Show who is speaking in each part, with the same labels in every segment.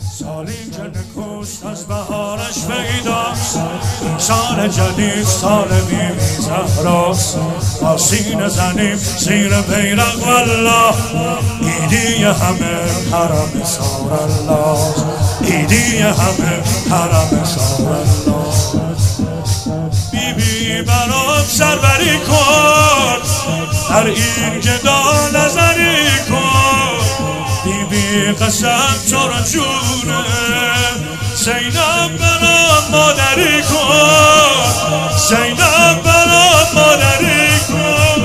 Speaker 1: سالی که نکوست از بهارش پیداست، سال جدید سال بیبی زهراست. با سینه زنیم زیر بیرق والله، ایدی همه حرم سار الله، ایدی همه حرم سار الله. بیبی برام سربری کن، در این گدا نظری کن. بیبی قسم چرا جونه، زینب برام مادری کن، زینب برام مادری کن.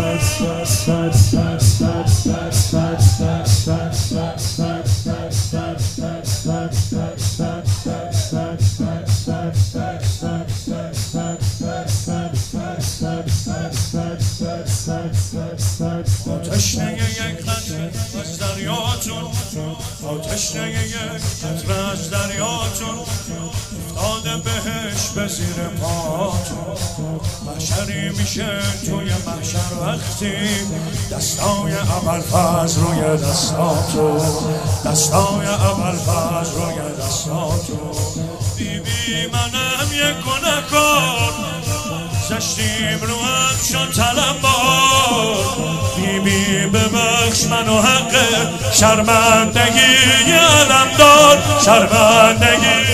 Speaker 1: تشنه یک قطره از دریاتون، تشنه یک قطره از دریاتون، افتاده بهش به زیر پاتون. محشری میشه توی محشر وقتی دستای ابوالفضل روی دستاتون، دستای ابوالفضل روی دستاتون. بیبی منم یک گنه‌کار، زشتیم رو هم شد طلب‌بار. بیبی ببخش منو حق شرمندگی علم دار، شرمندگی.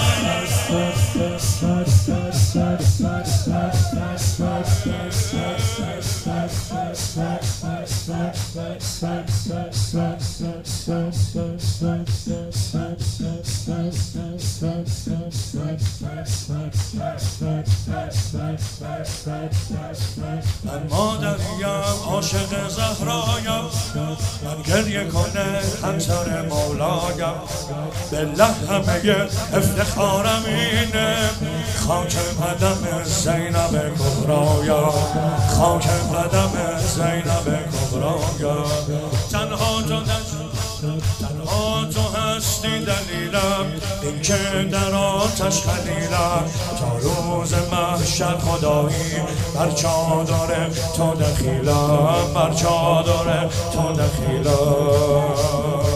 Speaker 1: من مادریم عاشق زهرایم، من گریه کنه همسر مولایم. بالله همه افتخارم اینه، خاک قدم زینب کبرایم، خاک قدم زینب کبرایم. تنها تو هستی دلیلم، این که در آتش خلیلم. تا روز محشر خدایی بر چادر تو دخیلم، بر چادر تو دخیلم.